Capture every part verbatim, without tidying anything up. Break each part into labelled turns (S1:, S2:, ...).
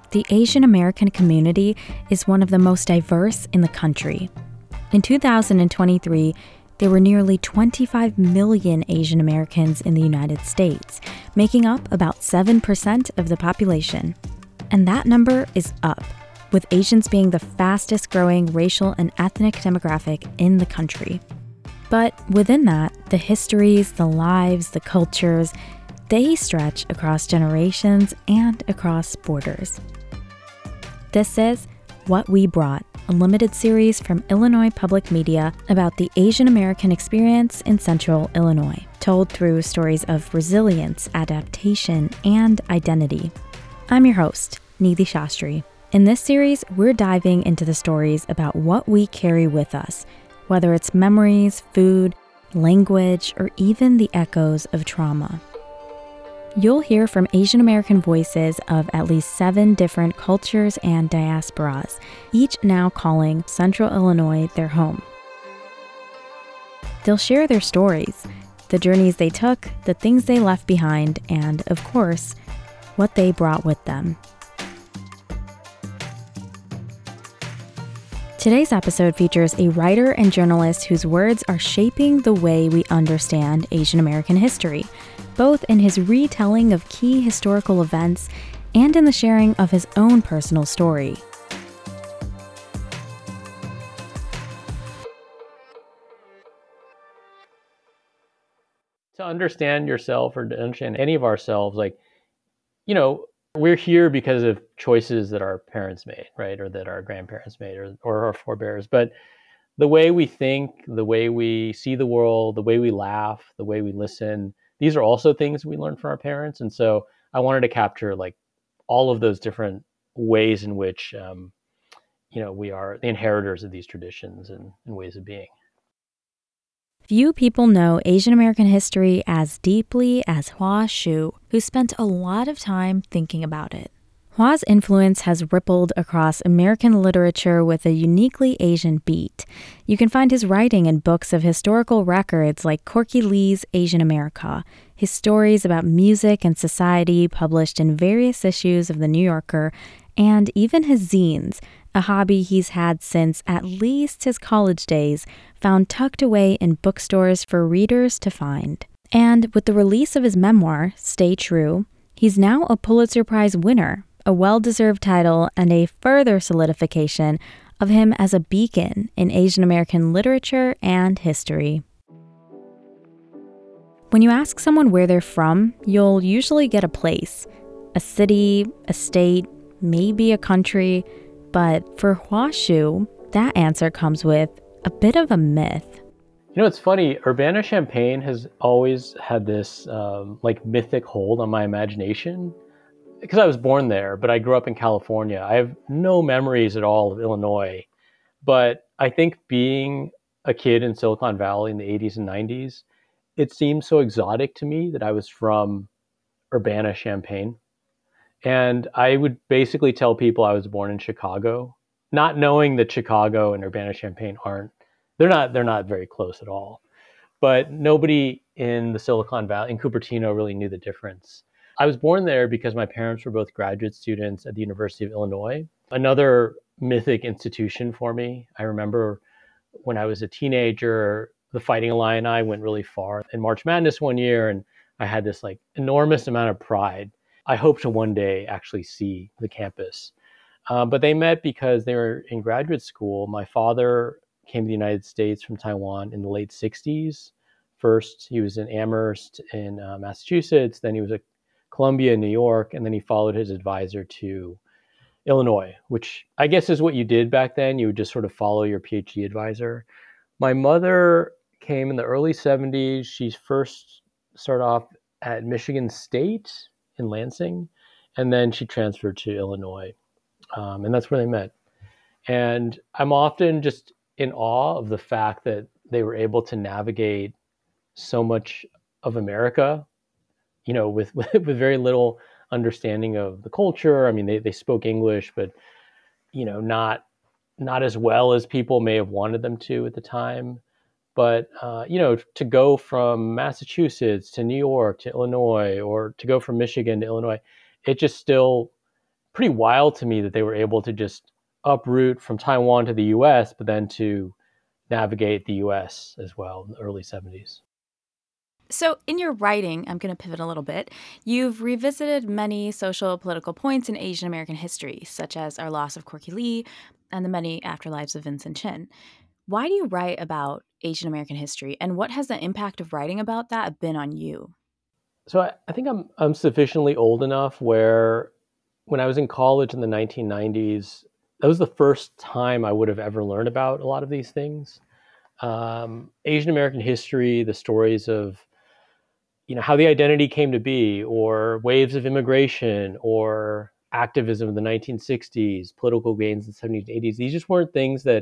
S1: The Asian American community is one of the most diverse in the country. In two thousand twenty-three, there were nearly twenty-five million Asian Americans in the United States, making up about seven percent of the population. And that number is up, with Asians being the fastest growing racial and ethnic demographic in the country. But within that, the histories, the lives, the cultures, they stretch across generations and across borders. This is What We Brought, a limited series from Illinois Public Media about the Asian American experience in Central Illinois, told through stories of resilience, adaptation, and identity. I'm your host, Nidhi Shastri. In this series, we're diving into the stories about what we carry with us, whether it's memories, food, language, or even the echoes of trauma. You'll hear from Asian American voices of at least seven different cultures and diasporas, each now calling Central Illinois their home. They'll share their stories, the journeys they took, the things they left behind, and, of course, what they brought with them. Today's episode features a writer and journalist whose words are shaping the way we understand Asian American history, both in his retelling of key historical events and in the sharing of his own personal story.
S2: To understand yourself or to understand any of ourselves, like, you know, we're here because of choices that our parents made, right? Or that our grandparents made or, or our forebears. But the way we think, the way we see the world, the way we laugh, the way we listen, these are also things we learned from our parents. And so I wanted to capture like all of those different ways in which, um, you know, we are the inheritors of these traditions and, and ways of being.
S1: Few people know Asian American history as deeply as Hua Hsu, who spent a lot of time thinking about it. Hua's influence has rippled across American literature with a uniquely Asian beat. You can find his writing in books of historical records like Corky Lee's Asian America, his stories about music and society published in various issues of The New Yorker, and even his zines, a hobby he's had since at least his college days, found tucked away in bookstores for readers to find. And with the release of his memoir, Stay True, he's now a Pulitzer Prize winner, a well-deserved title and a further solidification of him as a beacon in Asian American literature and history. When you ask someone where they're from, you'll usually get a place, a city, a state, maybe a country, but for Hua Hsu, that answer comes with a bit of a myth.
S2: You know, it's funny, Urbana-Champaign has always had this um, like mythic hold on my imagination because I was born there, but I grew up in California. I have no memories at all of Illinois, but I think being a kid in Silicon Valley in the eighties and nineties, it seemed so exotic to me that I was from Urbana-Champaign. And I would basically tell people I was born in Chicago, not knowing that Chicago and Urbana-Champaign aren't, they're not, they're not very close at all. But nobody in the Silicon Valley, in Cupertino, really knew the difference. I was born there because my parents were both graduate students at the University of Illinois, another mythic institution for me. I remember when I was a teenager, the Fighting Illini went really far in March Madness one year, and I had this like enormous amount of pride. I hope to one day actually see the campus. Um, but they met because they were in graduate school. My father came to the United States from Taiwan in the late sixties. First, he was in Amherst in uh, Massachusetts. Then he was at Columbia in New York. And then he followed his advisor to Illinois, which I guess is what you did back then. You would just sort of follow your PhD advisor. My mother came in the early seventies. She first started off at Michigan State in Lansing, and then she transferred to Illinois, um, and that's where they met. And I'm often just in awe of the fact that they were able to navigate so much of America, you know, with with, with very little understanding of the culture. I mean, they, they spoke English, but you know, not not as well as people may have wanted them to at the time. But, uh, you know, to go from Massachusetts to New York to Illinois, or to go from Michigan to Illinois, it just still pretty wild to me that they were able to just uproot from Taiwan to the U S, but then to navigate the U S as well in the early seventies.
S1: So, in your writing, I'm going to pivot a little bit. You've revisited many social political points in Asian American history, such as our loss of Corky Lee and the many afterlives of Vincent Chin. Why do you write about Asian American history, and what has the impact of writing about that been on you?
S2: So I, I think I'm I'm sufficiently old enough where when I was in college in the nineteen nineties, that was the first time I would have ever learned about a lot of these things. Um, Asian American history, the stories of you know how the identity came to be, or waves of immigration, or activism in the nineteen sixties, political gains in the seventies and eighties. These just weren't things that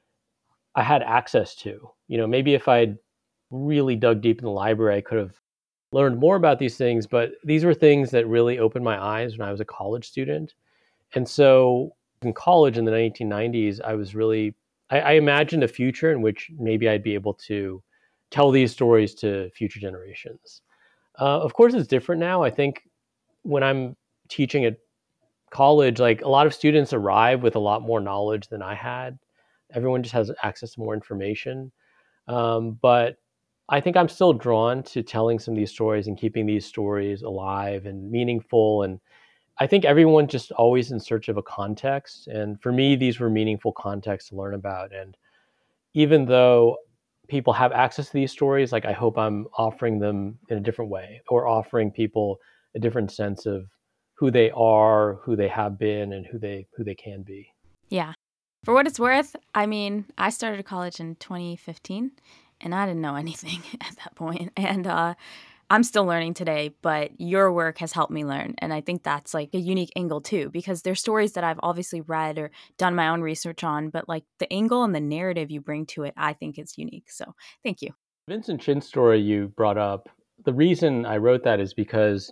S2: I had access to. You know, maybe if I'd really dug deep in the library, I could have learned more about these things. But these were things that really opened my eyes when I was a college student. And so in college in the nineteen nineties, I was really, I, I imagined a future in which maybe I'd be able to tell these stories to future generations. Uh, of course, it's different now. I think when I'm teaching at college, like a lot of students arrive with a lot more knowledge than I had. Everyone just has access to more information. Um, but I think I'm still drawn to telling some of these stories and keeping these stories alive and meaningful. And I think everyone's just always in search of a context. And for me, these were meaningful contexts to learn about. And even though people have access to these stories, like I hope I'm offering them in a different way, or offering people a different sense of who they are, who they have been, and who they who they can be.
S1: Yeah. For what it's worth, I mean, I started college in twenty fifteen, and I didn't know anything at that point. And uh, I'm still learning today, but your work has helped me learn. And I think that's like a unique angle too, because there's stories that I've obviously read or done my own research on, but like the angle and the narrative you bring to it, I think is unique. So thank you.
S2: Vincent Chin's story you brought up, the reason I wrote that is because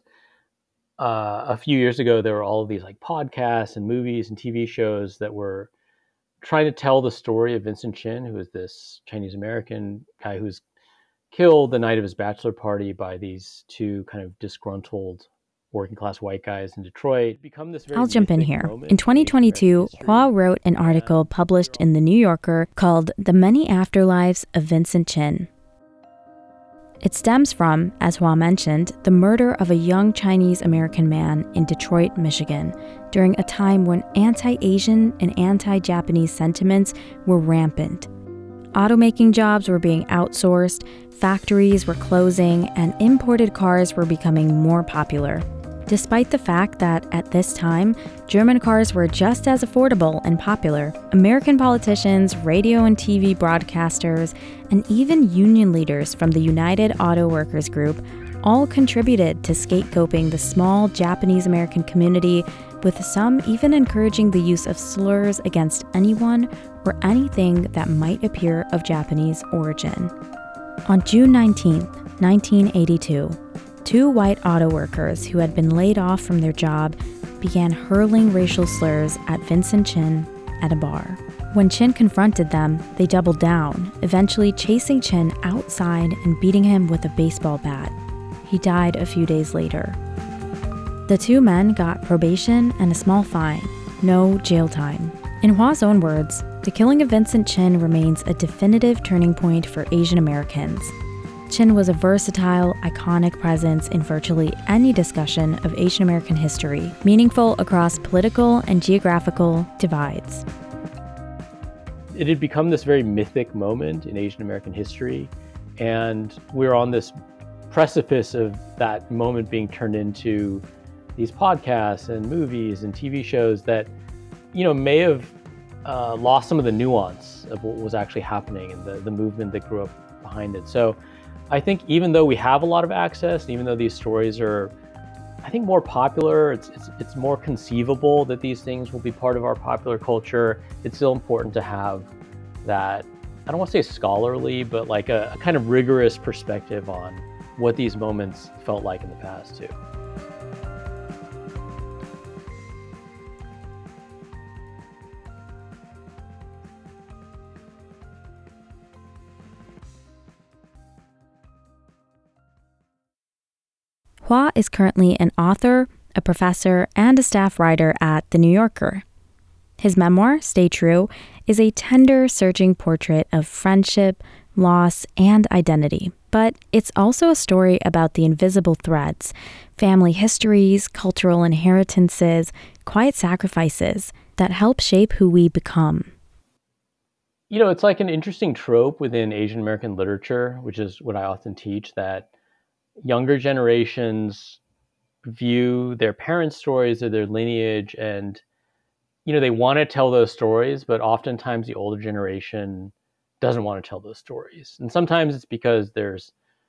S2: uh, a few years ago, there were all of these like podcasts and movies and T V shows that were trying to tell the story of Vincent Chin, who was this Chinese American guy who was killed the night of his bachelor party by these two kind of disgruntled working class white guys in Detroit. Become this very
S1: I'll jump in
S2: mythic
S1: here.
S2: moment
S1: In twenty twenty-two,
S2: Asian American
S1: Hua
S2: history.
S1: wrote an article published in The New Yorker called The Many Afterlives of Vincent Chin. It stems from, as Hua mentioned, the murder of a young Chinese American man in Detroit, Michigan, during a time when anti-Asian and anti-Japanese sentiments were rampant. Automaking jobs were being outsourced, factories were closing, and imported cars were becoming more popular. Despite the fact that, at this time, German cars were just as affordable and popular, American politicians, radio and T V broadcasters, and even union leaders from the United Auto Workers Group all contributed to scapegoating the small Japanese American community, with some even encouraging the use of slurs against anyone or anything that might appear of Japanese origin. On June nineteenth, nineteen eighty-two, two white auto workers who had been laid off from their job began hurling racial slurs at Vincent Chin at a bar. When Chin confronted them, they doubled down, eventually chasing Chin outside and beating him with a baseball bat. He died a few days later. The two men got probation and a small fine, no jail time. In Hua's own words, the killing of Vincent Chin remains a definitive turning point for Asian Americans. Chin was a versatile, iconic presence in virtually any discussion of Asian American history, meaningful across political and geographical divides.
S2: It had become this very mythic moment in Asian American history, and we're on this precipice of that moment being turned into these podcasts and movies and T V shows that, you know, may have uh, lost some of the nuance of what was actually happening and the, the movement that grew up behind it. So I think even though we have a lot of access, and even though these stories are, I think, more popular, it's, it's it's more conceivable that these things will be part of our popular culture, it's still important to have that, I don't want to say scholarly, but like a, a kind of rigorous perspective on what these moments felt like in the past too.
S1: Hua is currently an author, a professor and a staff writer at The New Yorker. His memoir, Stay True, is a tender, searching portrait of friendship, loss, and identity. But it's also a story about the invisible threads, family histories, cultural inheritances, quiet sacrifices that help shape who we become.
S2: You know, it's like an interesting trope within Asian American literature, which is what I often teach, that younger generations view their parents' stories or their lineage, and you know, they want to tell those stories, but oftentimes the older generation doesn't want to tell those stories. And sometimes it's because there's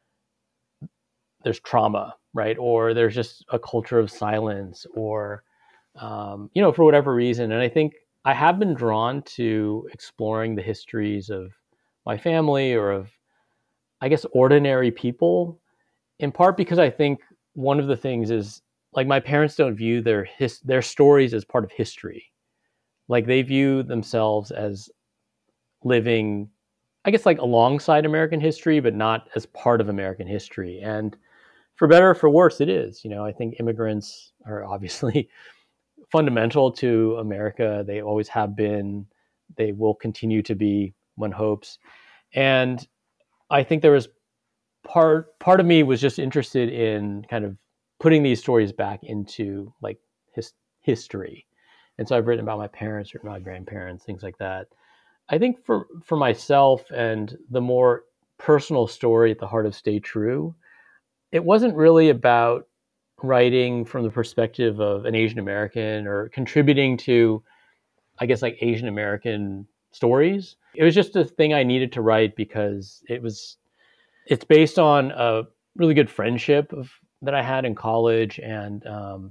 S2: there's trauma, right? Or there's just a culture of silence, or um, you know, for whatever reason. And I think I have been drawn to exploring the histories of my family, or of, I guess, ordinary people, in part because I think one of the things is, like, my parents don't view their his, their stories as part of history. Like, they view themselves as living, I guess, like, alongside American history, but not as part of American history. And for better or for worse, it is. You know, I think immigrants are obviously fundamental to America. They always have been. They will continue to be, one hopes. And I think there was part part of me was just interested in kind of putting these stories back into, like, his, history. And so I've written about my parents or my grandparents, things like that. I think for for myself, and the more personal story at the heart of Stay True, it wasn't really about writing from the perspective of an Asian American or contributing to, I guess, like, Asian American stories. It was just a thing I needed to write because it was it's based on a really good friendship of that I had in college, and um,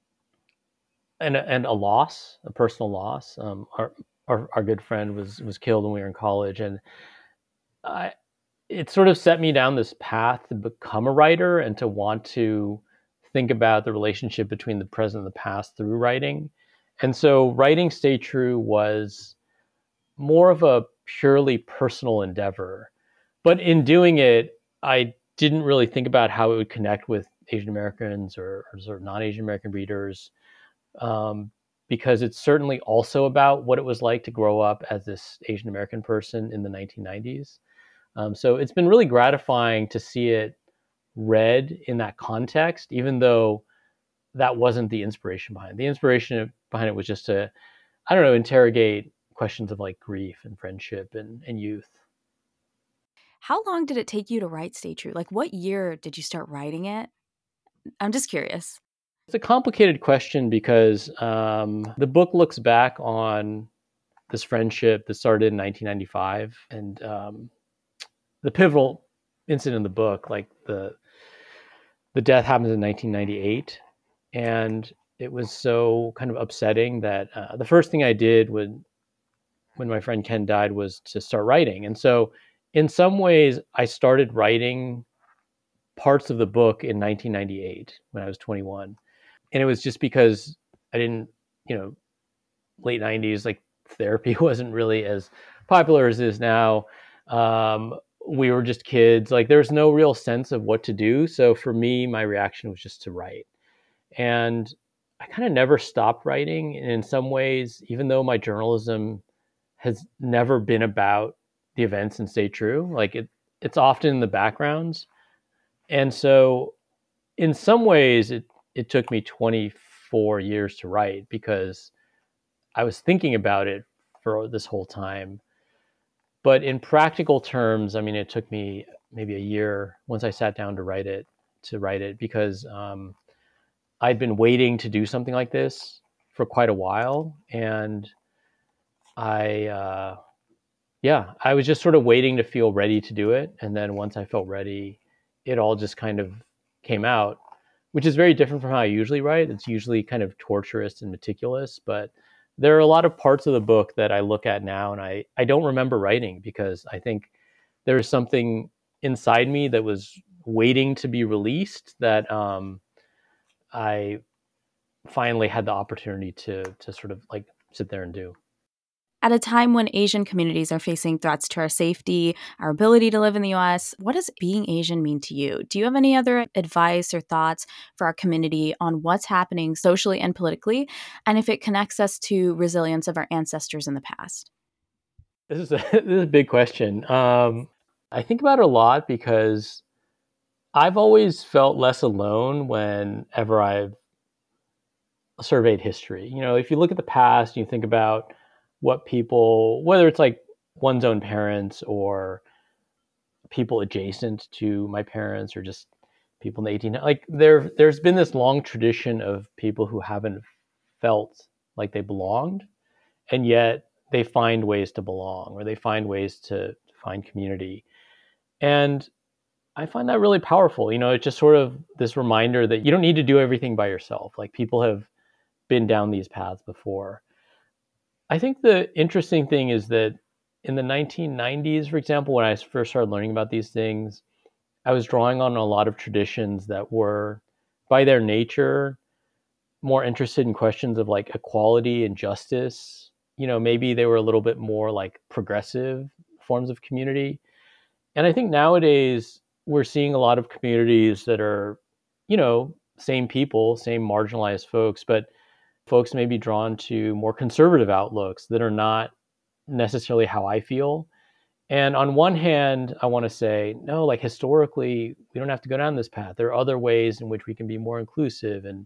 S2: and and a loss, a personal loss. Um, our, our our good friend was was killed when we were in college, and I it sort of set me down this path to become a writer and to want to think about the relationship between the present and the past through writing. And so writing Stay True was more of a purely personal endeavor. But in doing it, I didn't really think about how it would connect with Asian Americans, or, or sort of non-Asian American readers, um, because it's certainly also about what it was like to grow up as this Asian American person in the nineteen nineties. Um, so it's been really gratifying to see it read in that context, even though that wasn't the inspiration behind it. The inspiration behind it was just to, I don't know, interrogate questions of, like, grief and friendship and, and youth.
S1: How long did it take you to write Stay True? Like, what year did you start writing it? I'm just curious.
S2: It's a complicated question because um, the book looks back on this friendship that started in nineteen ninety-five, and um, the pivotal incident in the book, like the the death happens in nineteen ninety-eight, and it was so kind of upsetting that uh, the first thing I did when when my friend Ken died was to start writing. And so, in some ways, I started writing parts of the book in nineteen ninety-eight when I was twenty-one, and it was just because I didn't, you know, late nineties, like, therapy wasn't really as popular as it is now. Um, we were just kids. Like, there's no real sense of what to do. So for me, my reaction was just to write. And I kind of never stopped writing. And in some ways, even though my journalism has never been about the events in Stay True, like, it, it's often in the backgrounds. And so in some ways, it, it took me twenty-four years to write because I was thinking about it for this whole time. But in practical terms, I mean, it took me maybe a year once I sat down to write it, to write it because um, I'd been waiting to do something like this for quite a while. And I, uh, yeah, I was just sort of waiting to feel ready to do it. And then once I felt ready, it all just kind of came out, which is very different from how I usually write. It's usually kind of torturous and meticulous, but there are a lot of parts of the book that I look at now and I, I don't remember writing because I think there was something inside me that was waiting to be released that um, I finally had the opportunity to to sort of, like, sit there and do.
S1: At a time when Asian communities are facing threats to our safety, our ability to live in the U S, what does being Asian mean to you? Do you have any other advice or thoughts for our community on what's happening socially and politically, and if it connects us to resilience of our ancestors in the past?
S2: This is a, this is a big question. Um, I think about it a lot because I've always felt less alone whenever I've surveyed history. You know, if you look at the past, you think about what people, whether it's like one's own parents or people adjacent to my parents or just people in the eighteen, like there there's been this long tradition of people who haven't felt like they belonged, and yet they find ways to belong, or they find ways to, to find community. And I find that really powerful. You know, it's just sort of this reminder that you don't need to do everything by yourself. Like people have been down these paths before. I think the interesting thing is that in the nineteen nineties, for example, when I first started learning about these things, I was drawing on a lot of traditions that were, by their nature, more interested in questions of like equality and justice. You know, maybe they were a little bit more like progressive forms of community. And I think nowadays we're seeing a lot of communities that are, you know, same people, same marginalized folks, but folks may be drawn to more conservative outlooks that are not necessarily how I feel. And on one hand, I want to say, no, like historically, we don't have to go down this path. There are other ways in which we can be more inclusive. And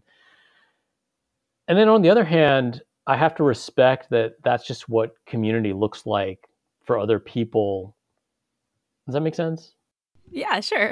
S2: and then on the other hand, I have to respect that that's just what community looks like for other people. Does that make sense?
S1: Yeah, sure.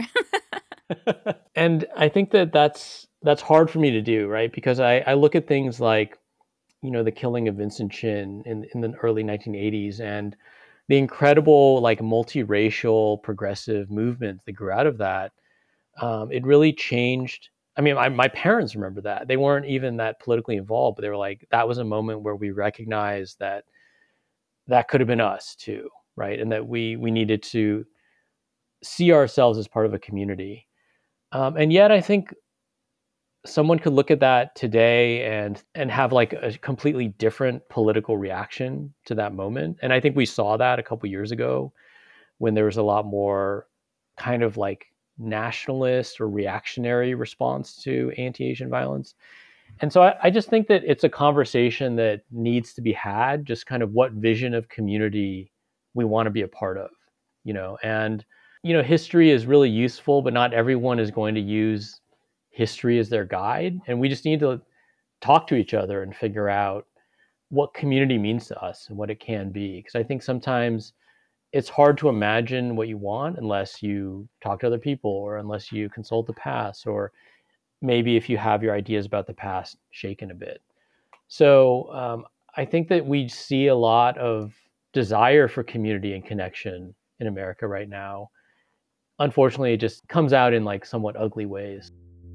S2: And I think that that's that's hard for me to do, right? Because I, I look at things like, you know, the killing of Vincent Chin in, in the early nineteen eighties and the incredible like multiracial progressive movements that grew out of that. Um, it really changed. I mean, I, my parents remember that. They weren't even that politically involved, but they were like, that was a moment where we recognized that that could have been us too, right? And that we we needed to see ourselves as part of a community. Um, and yet, I think someone could look at that today and and have like a completely different political reaction to that moment. And I think we saw that a couple years ago when there was a lot more kind of like nationalist or reactionary response to anti-Asian violence. And so I, I just think that it's a conversation that needs to be had, just kind of what vision of community we want to be a part of, you know, and, you know, history is really useful, but not everyone is going to use history as their guide. And we just need to talk to each other and figure out what community means to us and what it can be. Because I think sometimes it's hard to imagine what you want unless you talk to other people or unless you consult the past, or maybe if you have your ideas about the past shaken a bit. So um, I think that we see a lot of desire for community and connection in America right now. Unfortunately, it just comes out in like somewhat ugly ways.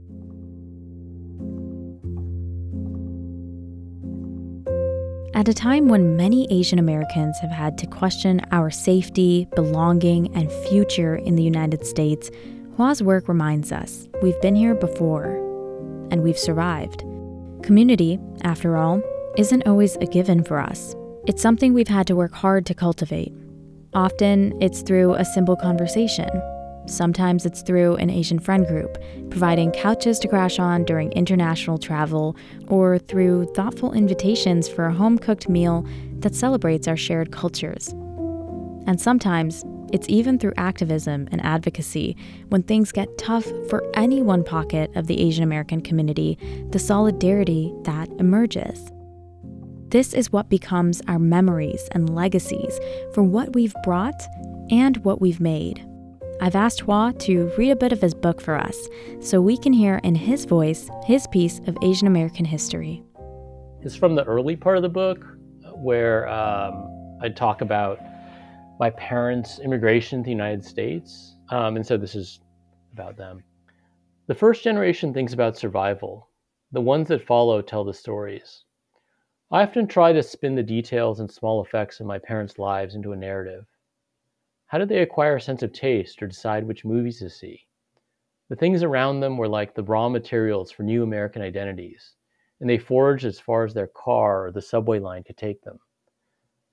S1: At a time when many Asian Americans have had to question our safety, belonging, and future in the United States, Hwa's work reminds us we've been here before, and we've survived. Community, after all, isn't always a given for us. It's something we've had to work hard to cultivate. Often, it's through a simple conversation. Sometimes it's through an Asian friend group, providing couches to crash on during international travel, or through thoughtful invitations for a home-cooked meal that celebrates our shared cultures. And sometimes, it's even through activism and advocacy when things get tough for any one pocket of the Asian American community, the solidarity that emerges. This is what becomes our memories and legacies for what we've brought and what we've made. I've asked Hwa to read a bit of his book for us so we can hear in his voice his piece of Asian American history.
S2: It's from the early part of the book where um, I talk about my parents' immigration to the United States. Um, and so this is about them. The first generation thinks about survival. The ones that follow tell the stories. I often try to spin the details and small effects of my parents' lives into a narrative. How did they acquire a sense of taste or decide which movies to see? The things around them were like the raw materials for new American identities, and they forged as far as their car or the subway line could take them.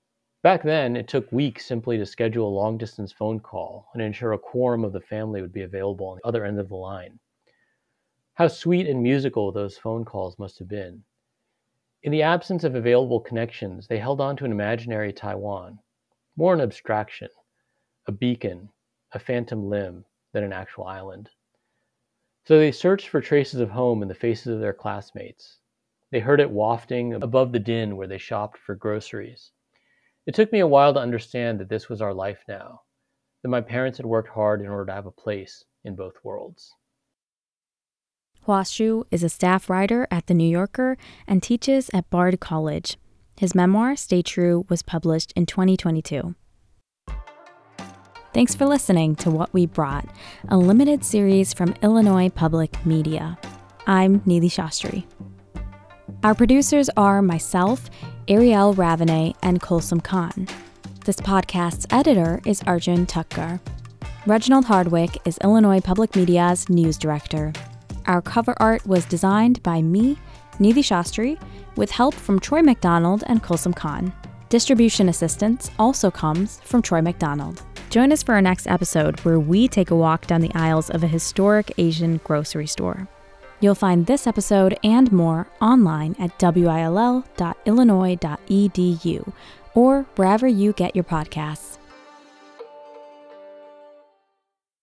S2: Back then, it took weeks simply to schedule a long-distance phone call and ensure a quorum of the family would be available on the other end of the line. How sweet and musical those phone calls must have been. In the absence of available connections, they held on to an imaginary Taiwan, more an abstraction, a beacon, a phantom limb than an actual island. So they searched for traces of home in the faces of their classmates. They heard it wafting above the din where they shopped for groceries. It took me a while to understand that this was our life now, that my parents had worked hard in order to have a place in both worlds.
S1: Hua Hsu is a staff writer at The New Yorker and teaches at Bard College. His memoir, Stay True, was published in twenty twenty-two. Thanks for listening to What We Brought, a limited series from Illinois Public Media. I'm Neeli Shastri. Our producers are myself, Ariel Ravanay, and Kulsum Khan. This podcast's editor is Arjun Tucker. Reginald Hardwick is Illinois Public Media's news director. Our cover art was designed by me, Neeli Shastri, with help from Troy McDonald and Kulsum Khan. Distribution assistance also comes from Troy McDonald. Join us for our next episode where we take a walk down the aisles of a historic Asian grocery store. You'll find this episode and more online at w i l l dot illinois dot e d u or wherever you get your podcasts.